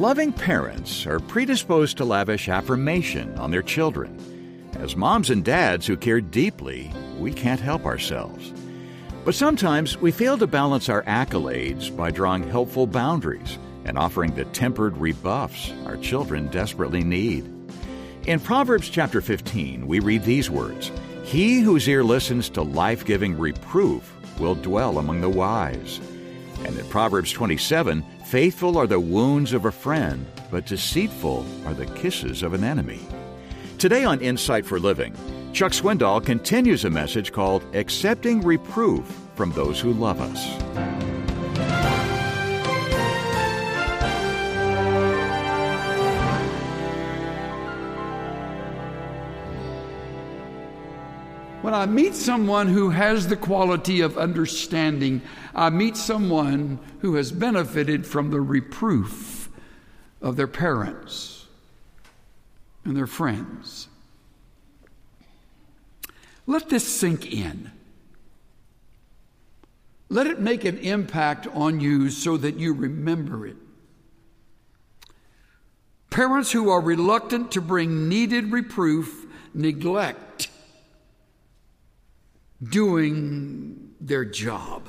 Loving parents are predisposed to lavish affirmation on their children. As moms and dads who care deeply, we can't help ourselves. But sometimes we fail to balance our accolades by drawing helpful boundaries and offering the tempered rebuffs our children desperately need. In Proverbs chapter 15, we read these words, "He whose ear listens to life-giving reproof will dwell among the wise." And in Proverbs 27, "Faithful are the wounds of a friend, but deceitful are the kisses of an enemy." Today on Insight for Living, Chuck Swindoll continues a message called Accepting Reproof from Those Who Love Us. When I meet someone who has the quality of understanding, I meet someone who has benefited from the reproof of their parents and their friends. Let this sink in. Let it make an impact on you so that you remember it. Parents who are reluctant to bring needed reproof neglect doing their job.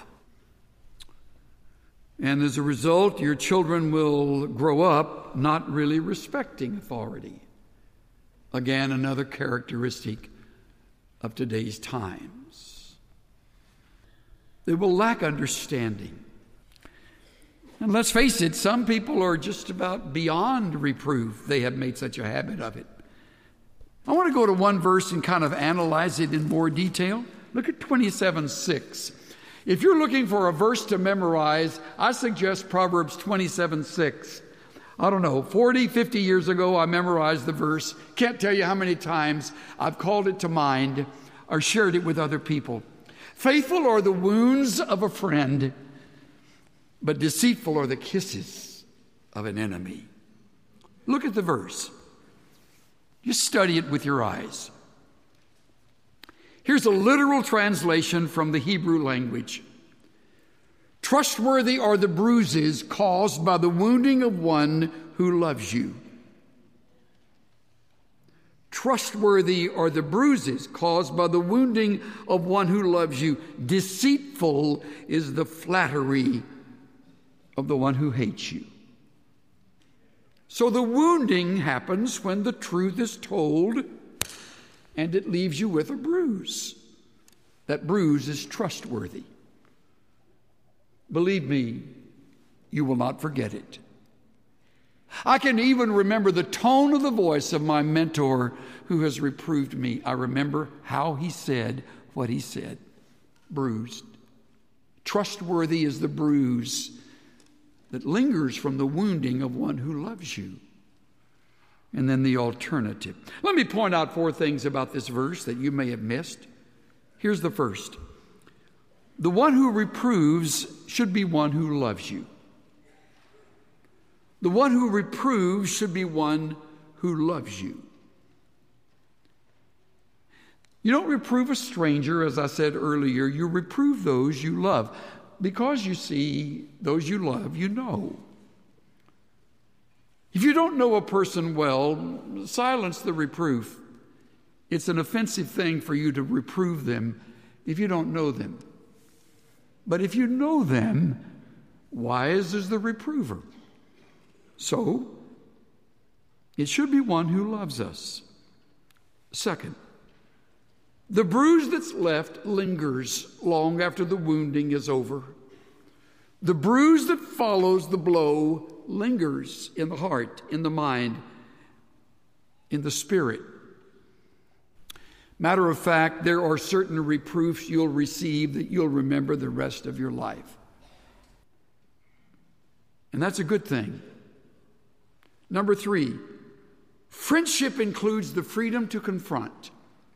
And as a result, your children will grow up not really respecting authority. Again, another characteristic of today's times. They will lack understanding. And let's face it, some people are just about beyond reproof. They have made such a habit of it. I want to go to one verse and kind of analyze it in more detail. Look at 27:6. If you're looking for a verse to memorize, I suggest Proverbs 27:6. I don't know, 40, 50 years ago, I memorized the verse. Can't tell you how many times I've called it to mind or shared it with other people. Faithful are the wounds of a friend, but deceitful are the kisses of an enemy. Look at the verse. Just study it with your eyes. Here's a literal translation from the Hebrew language. Trustworthy are the bruises caused by the wounding of one who loves you. Trustworthy are the bruises caused by the wounding of one who loves you. Deceitful is the flattery of the one who hates you. So the wounding happens when the truth is told and it leaves you with a bruise. That bruise is trustworthy. Believe me, you will not forget it. I can even remember the tone of the voice of my mentor who has reproved me. I remember how he said what he said. Bruised. Trustworthy is the bruise that lingers from the wounding of one who loves you. And then the alternative. Let me point out 4 things about this verse that you may have missed. Here's the first. The one who reproves should be one who loves you. The one who reproves should be one who loves you. You don't reprove a stranger, as I said earlier. You reprove those you love. Because you see, those you love, you know. If you don't know a person well, silence the reproof. It's an offensive thing for you to reprove them if you don't know them. But if you know them, wise is the reprover. So, it should be one who loves us. Second, the bruise that's left lingers long after the wounding is over. The bruise that follows the blow lingers in the heart, in the mind, in the spirit. Matter of fact, there are certain reproofs you'll receive that you'll remember the rest of your life. And that's a good thing. Number 3, friendship includes the freedom to confront.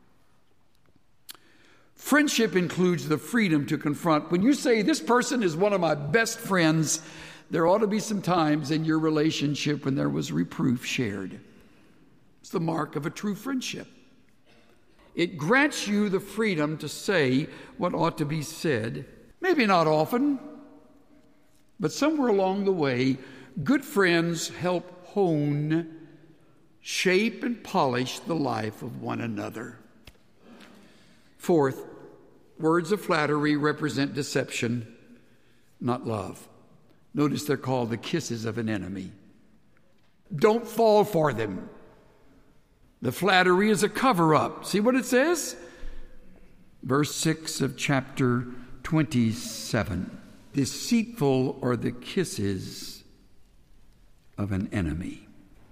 Friendship includes the freedom to confront. When you say, this person is one of my best friends, there ought to be some times in your relationship when there was reproof shared. It's the mark of a true friendship. It grants you the freedom to say what ought to be said. Maybe not often, but somewhere along the way, Good friends help hone, shape, and polish the life of one another. Fourth, words of flattery represent deception, not love. Notice they're called the kisses of an enemy. Don't fall for them. The flattery is a cover-up. See what it says? Verse 6 of chapter 27. Deceitful are the kisses of an enemy.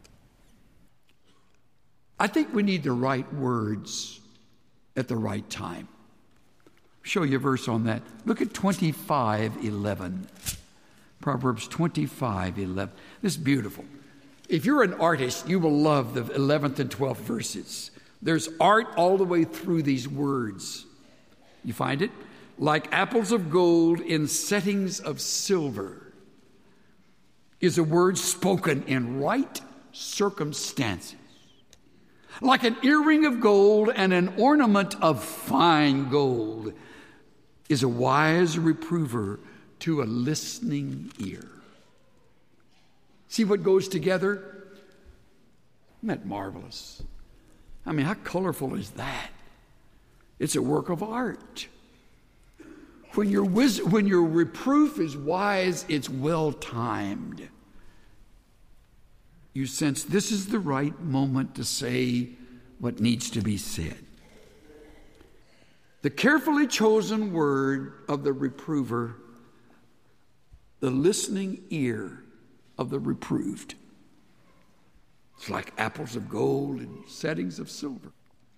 I think we need the right words at the right time. I'll show you a verse on that. Look at 25:11. Proverbs 25:11. This is beautiful. If you're an artist, you will love the 11th and 12th verses. There's art all the way through these words. You find it? Like apples of gold in settings of silver is a word spoken in right circumstances. Like an earring of gold and an ornament of fine gold is a wise reprover to a listening ear. See what goes together? Isn't that marvelous? I mean, how colorful is that? It's a work of art. When your reproof is wise, it's well-timed. You sense this is the right moment to say what needs to be said. The carefully chosen word of the reprover, the listening ear of the reproved. It's like apples of gold in settings of silver.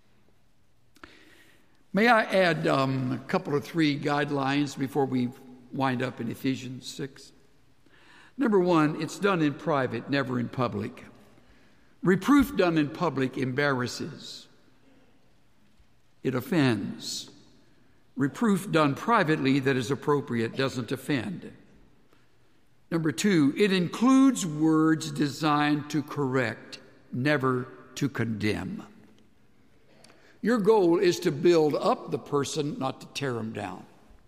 May I add a couple of three guidelines before we wind up in Ephesians 6? Number one, it's done in private, never in public. Reproof done in public embarrasses. It offends. Reproof done privately that is appropriate doesn't offend. Number two, it includes words designed to correct, never to condemn. Your goal is to build up the person, not to tear them down.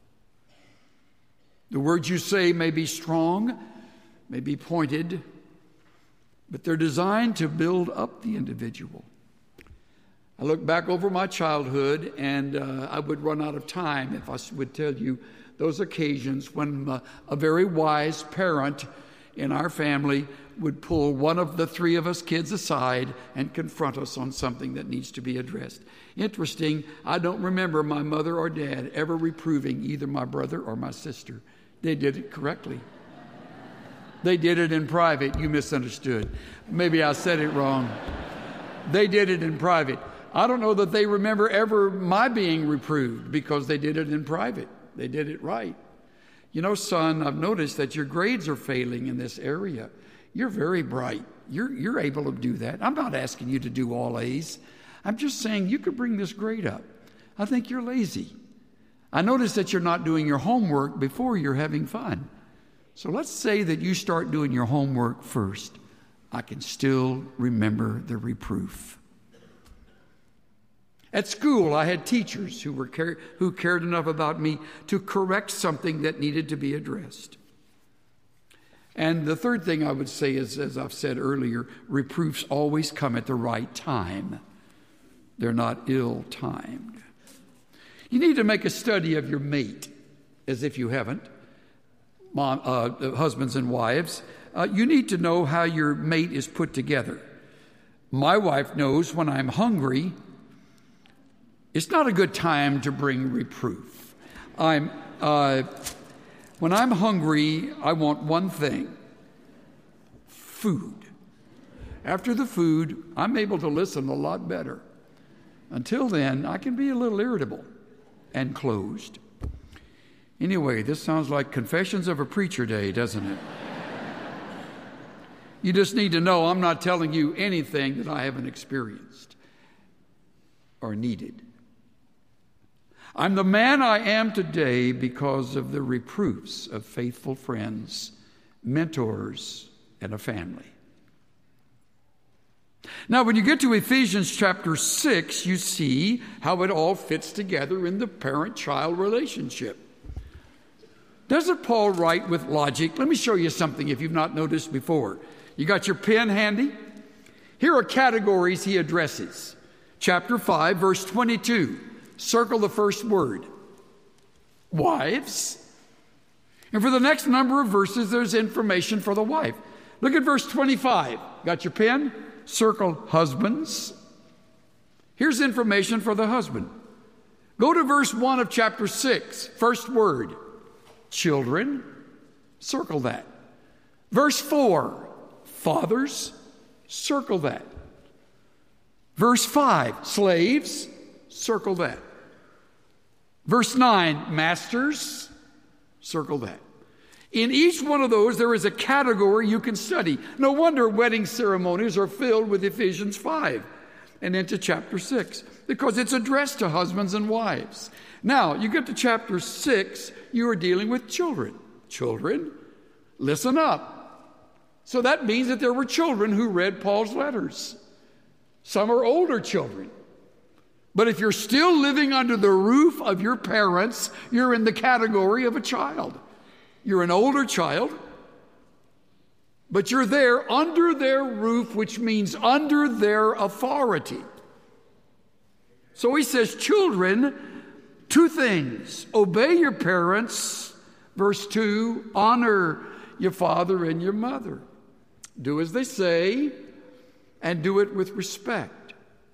The words you say may be strong, may be pointed, but they're designed to build up the individual. I look back over my childhood, and I would run out of time if I would tell you those occasions when a very wise parent in our family would pull one of the three of us kids aside and confront us on something that needs to be addressed. Interesting, I don't remember my mother or dad ever reproving either my brother or my sister. They did it correctly. They did it in private. You misunderstood. Maybe I said it wrong. They did it in private. I don't know that they remember ever my being reproved because they did it in private. They did it right. You know, son, I've noticed that your grades are failing in this area. You're very bright. You're able to do that. I'm not asking you to do all A's. I'm just saying you could bring this grade up. I think you're lazy. I notice that you're not doing your homework before you're having fun. So let's say that you start doing your homework first. I can still remember the reproof. At school, I had teachers who cared enough about me to correct something that needed to be addressed. And the third thing I would say is, as I've said earlier, reproofs always come at the right time. They're not ill-timed. You need to make a study of your mate, as if you haven't. Husbands and wives, you need to know how your mate is put together. My wife knows when I'm hungry, it's not a good time to bring reproof. When I'm hungry, I want one thing: food. After the food, I'm able to listen a lot better. Until then, I can be a little irritable and closed. Anyway, this sounds like Confessions of a Preacher Day, doesn't it? You just need to know I'm not telling you anything that I haven't experienced or needed. I'm the man I am today because of the reproofs of faithful friends, mentors, and a family. Now, when you get to Ephesians chapter 6, you see how it all fits together in the parent-child relationship. Doesn't Paul write with logic? Let me show you something if you've not noticed before. You got your pen handy? Here are categories he addresses. Chapter 5, verse 22. Circle the first word. Wives. And for the next number of verses, there's information for the wife. Look at verse 25. Got your pen? Circle husbands. Here's information for the husband. Go to verse 1 of chapter 6. First word. Children. Circle that. Verse 4. Fathers. Circle that. Verse 5. Slaves. Circle that. Verse 9. Masters. Circle that. In each one of those, there is a category you can study. No wonder wedding ceremonies are filled with Ephesians 5 and into chapter 6, because it's addressed to husbands and wives. Now, you get to chapter 6, you are dealing with children. Children, listen up. So that means that there were children who read Paul's letters. Some are older children. But if you're still living under the roof of your parents, you're in the category of a child. You're an older child, but you're there under their roof, which means under their authority. So he says, children, two things. Obey your parents. Verse 2, honor your father and your mother. Do as they say, and do it with respect.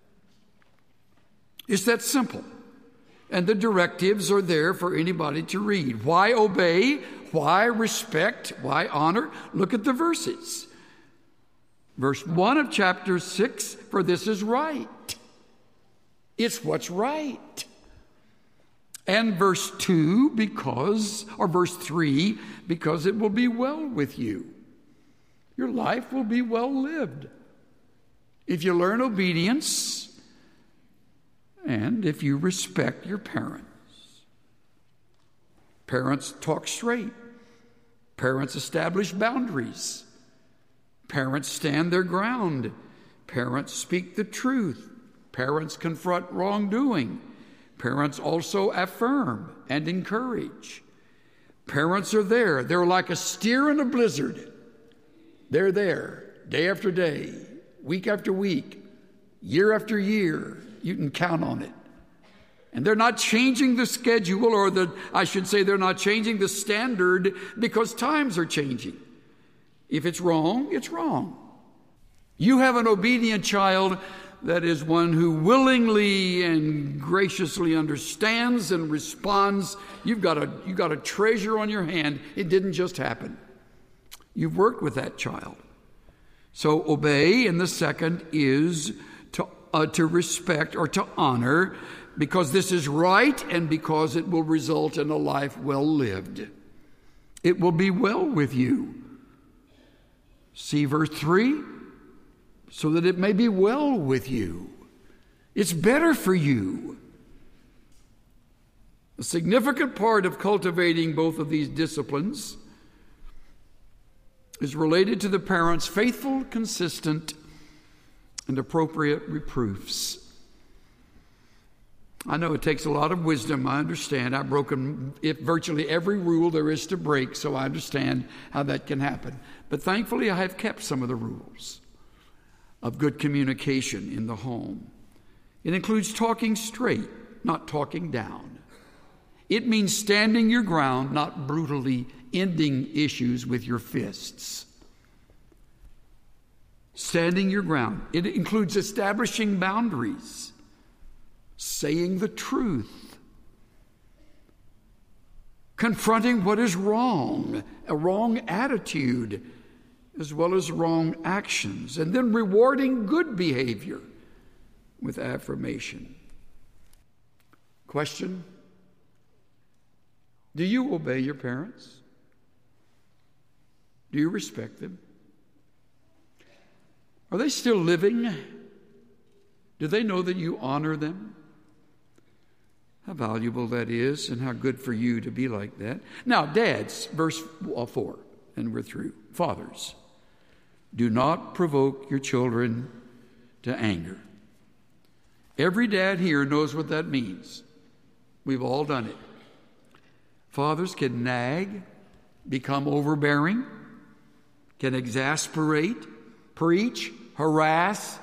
It's that simple. And the directives are there for anybody to read. Why obey? Why respect? Why honor? Look at the verses. Verse 1 of chapter 6, for this is right. It's what's right. And verse 2, verse 3, because it will be well with you. Your life will be well lived. If you learn obedience, and if you respect your parents. Parents talk straight. Parents establish boundaries. Parents stand their ground. Parents speak the truth. Parents confront wrongdoing. Parents also affirm and encourage. Parents are there. They're like a steer in a blizzard. They're there day after day, week after week, year after year. You can count on it. And they're not changing the schedule, they're not changing the standard because times are changing. If it's wrong, it's wrong. You have an obedient child that is one who willingly and graciously understands and responds. You've got a treasure on your hand. It didn't just happen. You've worked with that child. So obey, and the second is to respect or to honor, because this is right and because it will result in a life well lived. It will be well with you. See verse 3? So that it may be well with you. It's better for you. A significant part of cultivating both of these disciplines is related to the parents' faithful, consistent, and appropriate reproofs. I know it takes a lot of wisdom. I understand. I've broken virtually every rule there is to break, so I understand how that can happen. But thankfully, I have kept some of the rules of good communication in the home. It includes talking straight, not talking down. It means standing your ground, not brutally ending issues with your fists. Standing your ground. It includes establishing boundaries, saying the truth, confronting what is wrong, a wrong attitude, as well as wrong actions, and then rewarding good behavior with affirmation. Question: do you obey your parents? Do you respect them? Are they still living? Do they know that you honor them? How valuable that is, and how good for you to be like that. Now, dads, verse 4, and we're through. Fathers, do not provoke your children to anger. Every dad here knows what that means. We've all done it. Fathers can nag, become overbearing, can exasperate, preach, harass,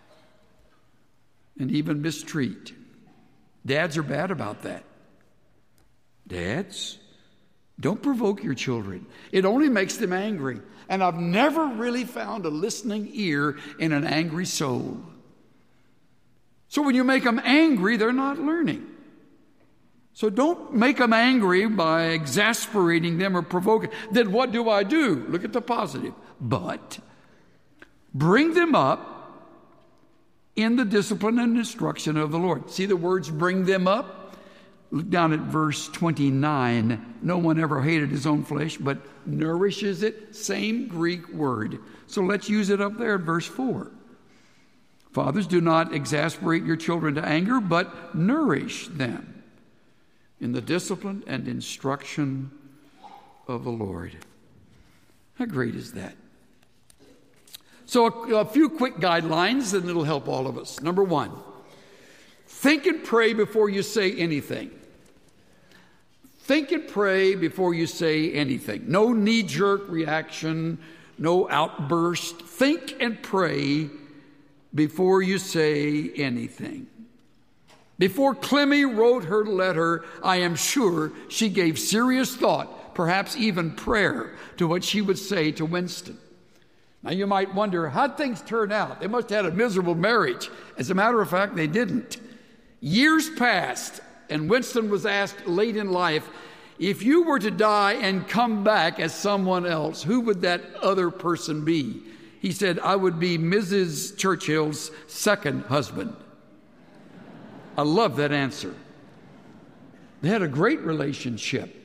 and even mistreat. Dads are bad about that. Dads, don't provoke your children. It only makes them angry. And I've never really found a listening ear in an angry soul. So when you make them angry, they're not learning. So don't make them angry by exasperating them or provoking. Then what do? Look at the positive. But bring them up in the discipline and instruction of the Lord. See the words bring them up? Look down at verse 29. No one ever hated his own flesh, but nourishes it. Same Greek word. So let's use it up there at verse 4. Fathers, do not exasperate your children to anger, but nourish them in the discipline and instruction of the Lord. How great is that? So a few quick guidelines, and it'll help all of us. Number one, think and pray before you say anything. Think and pray before you say anything. No knee-jerk reaction, no outburst. Think and pray before you say anything. Before Clemmy wrote her letter, I am sure she gave serious thought, perhaps even prayer, to what she would say to Winston. Now you might wonder, how'd things turn out? They must have had a miserable marriage. As a matter of fact, they didn't. Years passed, and Winston was asked late in life, if you were to die and come back as someone else, who would that other person be? He said, I would be Mrs. Churchill's second husband. I love that answer. They had a great relationship.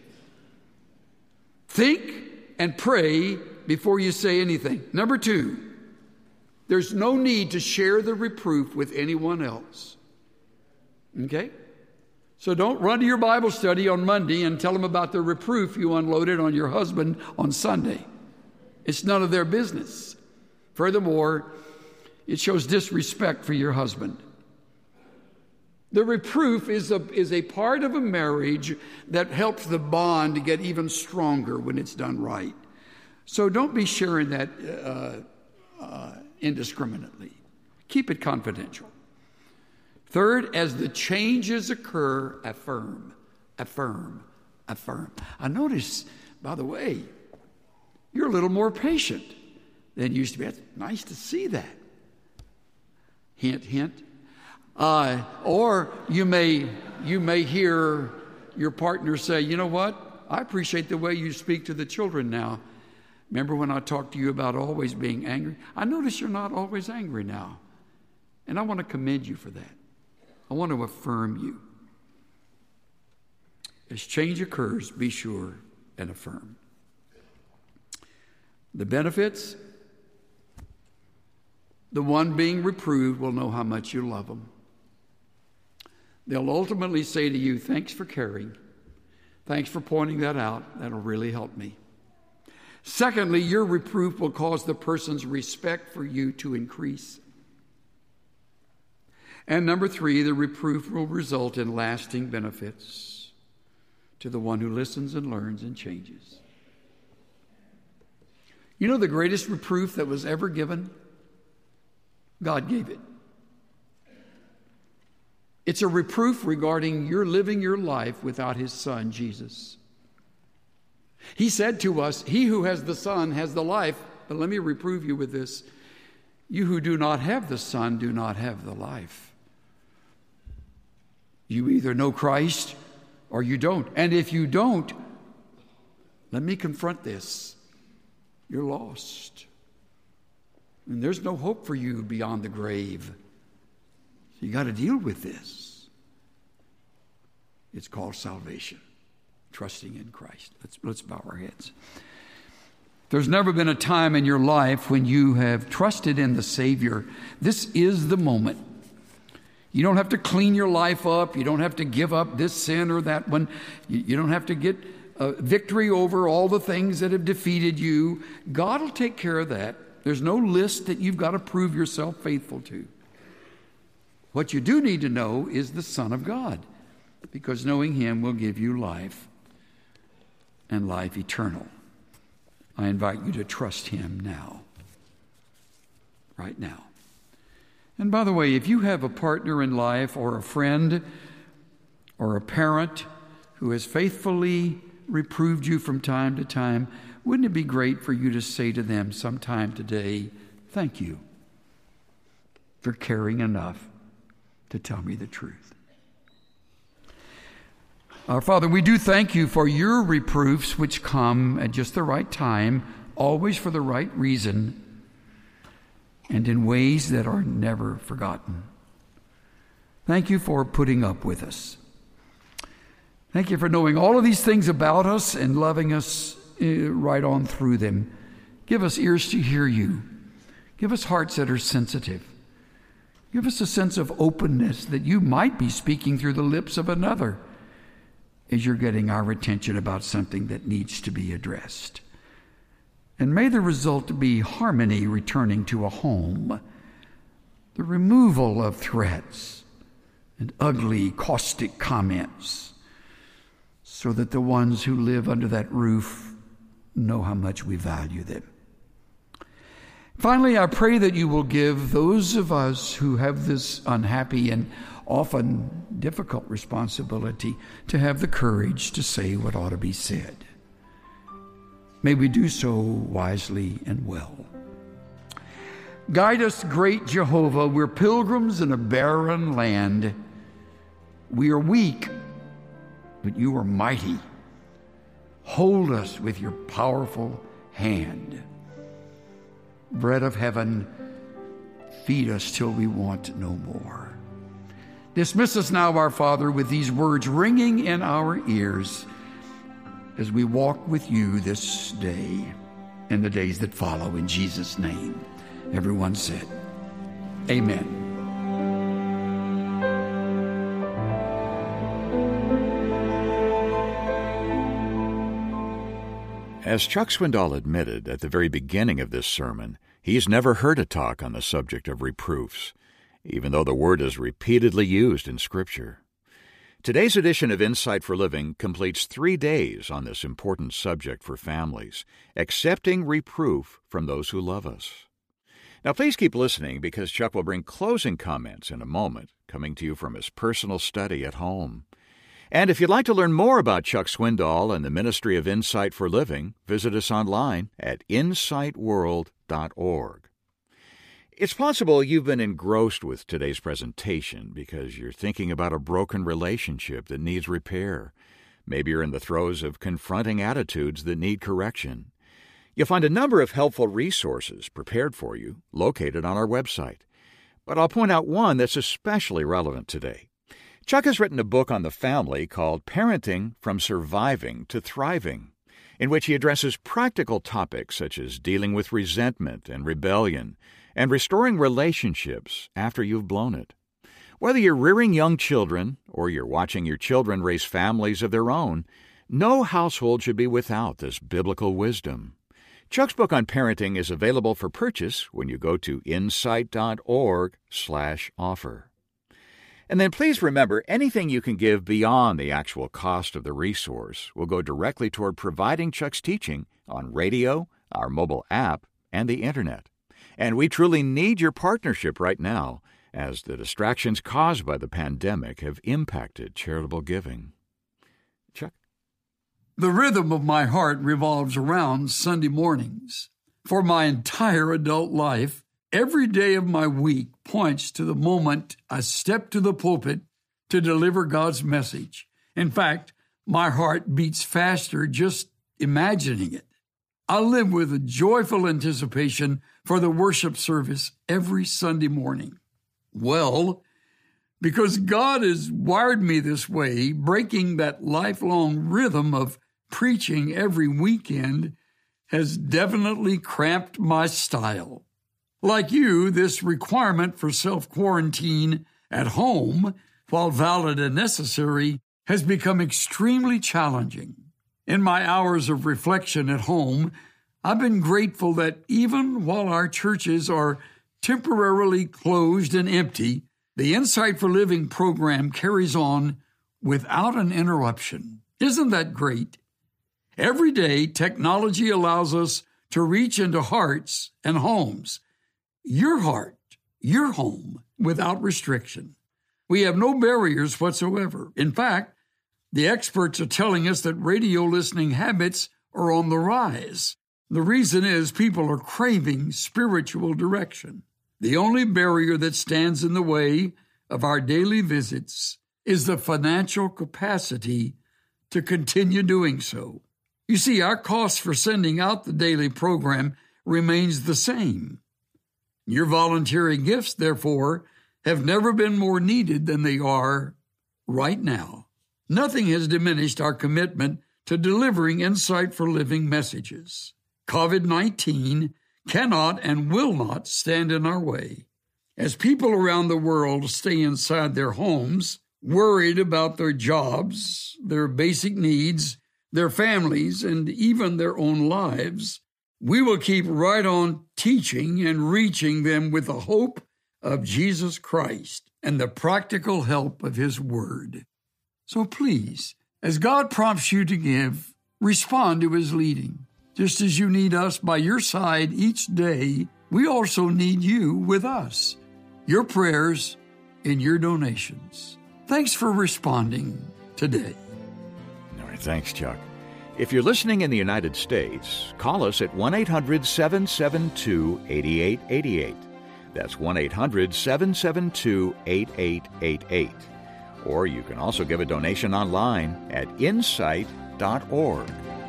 Think and pray before you say anything. Number two, there's no need to share the reproof with anyone else. Okay? So don't run to your Bible study on Monday and tell them about the reproof you unloaded on your husband on Sunday. It's none of their business. Furthermore, it shows disrespect for your husband. The reproof is a part of a marriage that helps the bond to get even stronger when it's done right. So don't be sharing that indiscriminately. Keep it confidential. Third, as the changes occur, affirm, affirm, affirm. I notice, by the way, you're a little more patient than you used to be. It's nice to see that. Hint, hint. Or you may hear your partner say, you know what? I appreciate the way you speak to the children now. Remember when I talked to you about always being angry? I notice you're not always angry now. And I want to commend you for that. I want to affirm you. As change occurs, be sure and affirm. The benefits, the one being reproved will know how much you love them. They'll ultimately say to you, thanks for caring. Thanks for pointing that out. That'll really help me. Secondly, your reproof will cause the person's respect for you to increase. And number three, the reproof will result in lasting benefits to the one who listens and learns and changes. You know the greatest reproof that was ever given? God gave it. It's a reproof regarding your living your life without his son, Jesus. He said to us, he who has the Son has the life. But let me reprove you with this. You who do not have the Son do not have the life. You either know Christ or you don't. And if you don't, let me confront this. You're lost. And there's no hope for you beyond the grave. So you got to deal with this. It's called salvation. Trusting in Christ. Let's bow our heads. There's never been a time in your life when you have trusted in the Savior. This is the moment. You don't have to clean your life up. You don't have to give up this sin or that one. You don't have to get victory over all the things that have defeated you. God will take care of that. There's no list that you've got to prove yourself faithful to. What you do need to know is the Son of God, because knowing him will give you life and life eternal. I invite you to trust him now, right now. And by the way, if you have a partner in life or a friend or a parent who has faithfully reproved you from time to time, wouldn't it be great for you to say to them sometime today, thank you for caring enough to tell me the truth? Our Father, we do thank you for your reproofs which come at just the right time, always for the right reason, and in ways that are never forgotten. Thank you for putting up with us. Thank you for knowing all of these things about us and loving us right on through them. Give us ears to hear you. Give us hearts that are sensitive. Give us a sense of openness that you might be speaking through the lips of another as you're getting our attention about something that needs to be addressed. And may the result be harmony returning to a home, the removal of threats and ugly, caustic comments, so that the ones who live under that roof know how much we value them. Finally, I pray that you will give those of us who have this unhappy and often difficult responsibility to have the courage to say what ought to be said. May we do so wisely and well. Guide us, great Jehovah. We're pilgrims in a barren land. We are weak, but you are mighty. Hold us with your powerful hand. Bread of heaven, feed us till we want no more. Dismiss us now, our Father, with these words ringing in our ears as we walk with you this day and the days that follow. In Jesus' name, everyone said, amen. As Chuck Swindoll admitted at the very beginning of this sermon, he's never heard a talk on the subject of reproofs, even though the word is repeatedly used in Scripture. Today's edition of Insight for Living completes 3 days on this important subject for families, accepting reproof from those who love us. Now please keep listening, because Chuck will bring closing comments in a moment, coming to you from his personal study at home. And if you'd like to learn more about Chuck Swindoll and the ministry of Insight for Living, visit us online at insightworld.org. It's possible you've been engrossed with today's presentation because you're thinking about a broken relationship that needs repair. Maybe you're in the throes of confronting attitudes that need correction. You'll find a number of helpful resources prepared for you located on our website. But I'll point out one that's especially relevant today. Chuck has written a book on the family called Parenting from Surviving to Thriving, in which he addresses practical topics such as dealing with resentment and rebellion and restoring relationships after you've blown it. Whether you're rearing young children or you're watching your children raise families of their own, no household should be without this biblical wisdom. Chuck's book on parenting is available for purchase when you go to insight.org/offer. And then please remember, anything you can give beyond the actual cost of the resource will go directly toward providing Chuck's teaching on radio, our mobile app, and the Internet. And we truly need your partnership right now, as the distractions caused by the pandemic have impacted charitable giving. Chuck? The rhythm of my heart revolves around Sunday mornings. For my entire adult life, every day of my week points to the moment I step to the pulpit to deliver God's message. In fact, my heart beats faster just imagining it. I live with a joyful anticipation for the worship service every Sunday morning. Well, because God has wired me this way, breaking that lifelong rhythm of preaching every weekend has definitely cramped my style. Like you, this requirement for self-quarantine at home, while valid and necessary, has become extremely challenging. In my hours of reflection at home, I've been grateful that even while our churches are temporarily closed and empty, the Insight for Living program carries on without an interruption. Isn't that great? Every day, technology allows us to reach into hearts and homes. Your heart, your home, without restriction. We have no barriers whatsoever. In fact, the experts are telling us that radio listening habits are on the rise. The reason is people are craving spiritual direction. The only barrier that stands in the way of our daily visits is the financial capacity to continue doing so. You see, our cost for sending out the daily program remains the same. Your voluntary gifts, therefore, have never been more needed than they are right now. Nothing has diminished our commitment to delivering Insight for Living messages. COVID-19 cannot and will not stand in our way. As people around the world stay inside their homes, worried about their jobs, their basic needs, their families, and even their own lives, we will keep right on teaching and reaching them with the hope of Jesus Christ and the practical help of His Word. So please, as God prompts you to give, respond to His leading. Just as you need us by your side each day, we also need you with us, your prayers and your donations. Thanks for responding today. All right, thanks, Chuck. If you're listening in the United States, call us at 1-800-772-8888. That's 1-800-772-8888. Or you can also give a donation online at insight.org.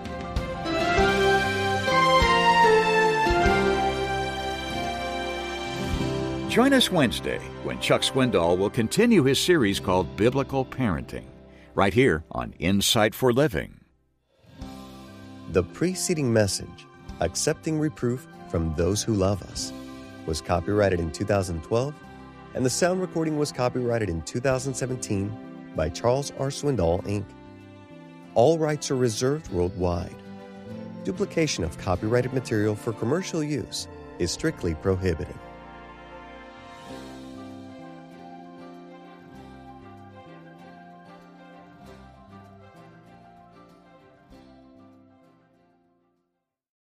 Join us Wednesday when Chuck Swindoll will continue his series called Biblical Parenting, right here on Insight for Living. The preceding message, Accepting Reproof from Those Who Love Us, was copyrighted in 2012, and the sound recording was copyrighted in 2017 by Charles R. Swindoll, Inc. All rights are reserved worldwide. Duplication of copyrighted material for commercial use is strictly prohibited.